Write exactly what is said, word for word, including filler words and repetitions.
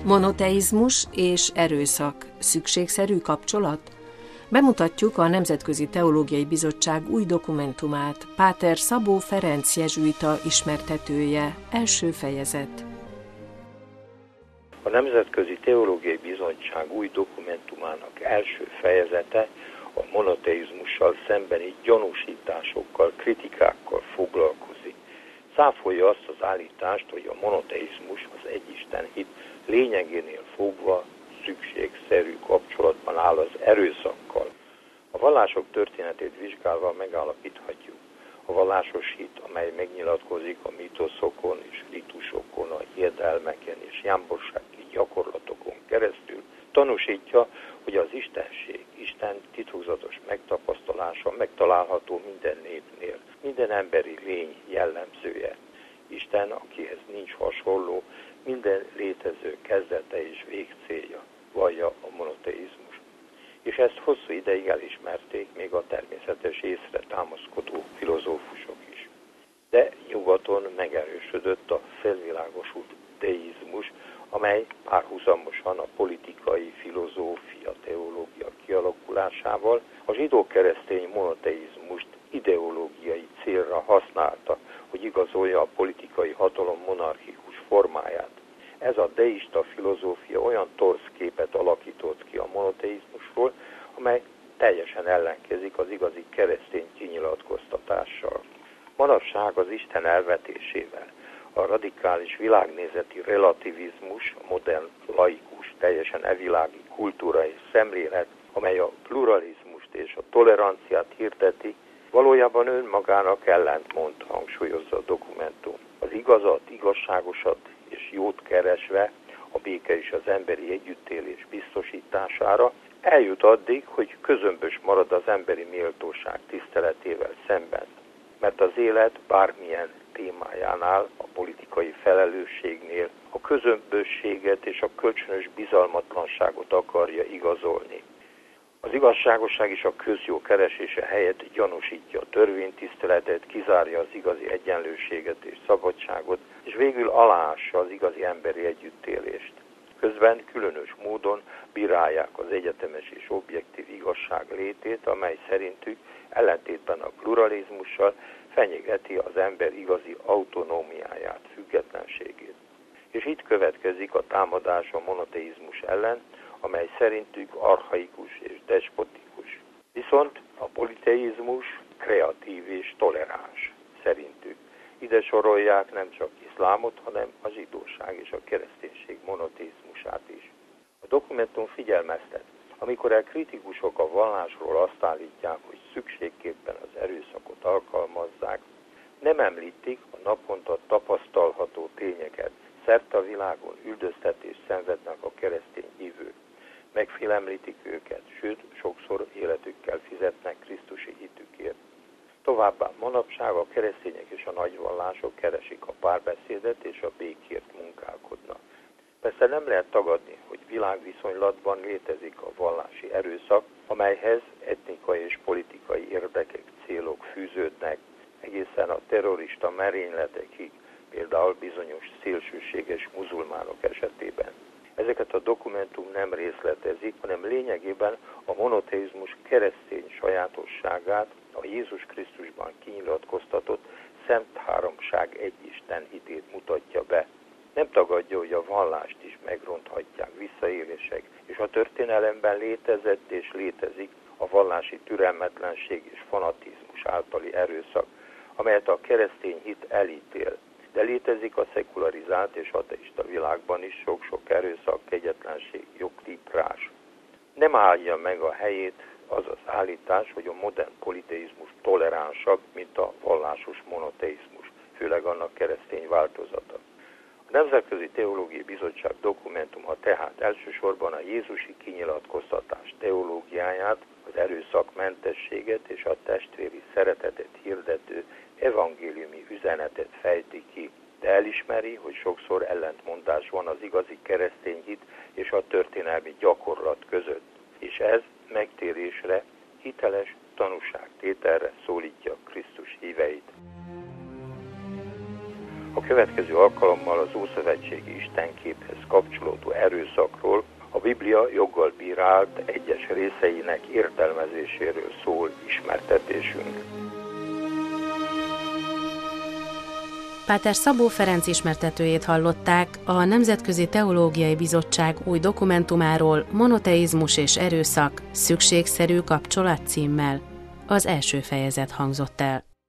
Monoteizmus és erőszak szükségszerű kapcsolat? Bemutatjuk a Nemzetközi Teológiai Bizottság új dokumentumát, Páter Szabó Ferenc jezsuita ismertetője, első fejezet. A Nemzetközi Teológiai Bizottság új dokumentumának első fejezete a monoteizmussal szembeni gyanúsításokkal, kritikákkal foglalkozik. Cáfolja azt az állítást, hogy a monoteizmus, az egyisten hit lényegénél fogva szükségszerű kapcsolatban áll az erőszakkal. A vallások történetét vizsgálva megállapíthatjuk. A vallásos hit, amely megnyilatkozik a mítoszokon és ritusokon, a hiedelmeken és jámborsági gyakorlatokon keresztül, tanúsítja, hogy az istenség, Isten titokzatos megtapasztalása megtalálható minden népnél, minden emberi lény jellemzője. Isten, akihez nincs hasonló, minden létező kezdete és végcélja, vallja a monoteizmus. És ezt hosszú ideig elismerték még a természetes észre támaszkodó filozófusok is. De nyugaton megerősödött a felvilágosult deizmus, amely párhuzamosan a politikai, filozófia, teológia kialakulásával a zsidó-keresztény monoteizmust ideológiai célra használta, hogy igazolja a politikai hatalom monarchikus formáját. Ez a deista filozófia olyan torz képet alakított ki a monoteizmusról, amely teljesen ellenkezik az igazi keresztény kinyilatkoztatással. Manapság az Isten elvetésével, a radikális világnézeti relativizmus, a modern laikus, teljesen evilági kultúra és szemlélet, amely a pluralizmust és a toleranciát hirdeti, valójában önmagának ellentmond, hangsúlyozza a dokumentum. Az igazat, igazságosat és jót keresve, a béke és az emberi együttélés biztosítására eljut addig, hogy közömbös marad az emberi méltóság tiszteletével szemben. Mert az élet bármilyen témájánál, a politikai felelősségnél a közömbösséget és a kölcsönös bizalmatlanságot akarja igazolni. Az igazságosság és a közjó keresése helyett gyanúsítja a törvénytiszteletet, kizárja az igazi egyenlőséget és szabadságot, és végül aláássa az igazi emberi együttélést. Közben különös módon bírálják az egyetemes és objektív igazság létét, amely szerintük ellentétben a pluralizmussal fenyegeti az ember igazi autonómiáját, függetlenségét. És itt következik a támadás a monoteizmus ellen, amely szerintük archaikus és despotikus. Viszont a politeizmus kreatív és toleráns szerintük. Ide sorolják nem csak iszlámot, hanem a zsidóság és a kereszténység monoteizmusát is. A dokumentum figyelmeztet, amikor a kritikusok a vallásról azt állítják, hogy szükségképpen az erőszakot alkalmazzák, nem említik a naponta tapasztalható tényeket. Szerte a világon üldöztetést szenvednek a keresztény hívők. Megfélemlítik őket, sőt, sokszor életükkel fizetnek Krisztusi hitükért. Továbbá manapság a keresztények és a nagyvallások keresik a párbeszédet és a békért munkálkodnak. Persze nem lehet tagadni, hogy világviszonylatban létezik a vallási erőszak, amelyhez etnikai és politikai érdekek, célok fűződnek, egészen a terrorista merényletekig, például bizonyos szélsőséges muzulmánok esetében. Ezeket a dokumentum nem részletezi, hanem lényegében a monoteizmus keresztény sajátosságát, a Jézus Krisztusban kinyilatkoztatott szent háromság egyisten hitét mutatja be. Nem tagadja, hogy a vallást is megronthatják visszaélések, és a történelemben létezett és létezik a vallási türelmetlenség és fanatizmus általi erőszak, amelyet a keresztény hit elítél. De létezik a szekularizált és ateista világban is sok-sok erőszak, kegyetlenség, jogtiprás. Nem állja meg a helyét az az állítás, hogy a modern politeizmus toleránsabb, mint a vallásos monoteizmus, főleg annak keresztény változata. A Nemzetközi Teológiai Bizottság dokumentuma tehát elsősorban a jézusi kinyilatkoztatás teológiáját, az erőszakmentességet és a testvéri szeretetet hirdető evangéliumi üzenetet fejti ki, de elismeri, hogy sokszor ellentmondás van az igazi keresztény hit és a történelmi gyakorlat között, és ez megtérésre, hiteles tanúságtételre szólítja Krisztus híveit. A következő alkalommal az ószövetségi istenképhez kapcsolódó erőszak erőszakról, a Biblia joggal bírált egyes részeinek értelmezéséről szól ismertetésünk. Páter Szabó Ferenc ismertetőjét hallották a Nemzetközi Teológiai Bizottság új dokumentumáról, Monoteizmus és erőszak, szükségszerű kapcsolat címmel. Az első fejezet hangzott el.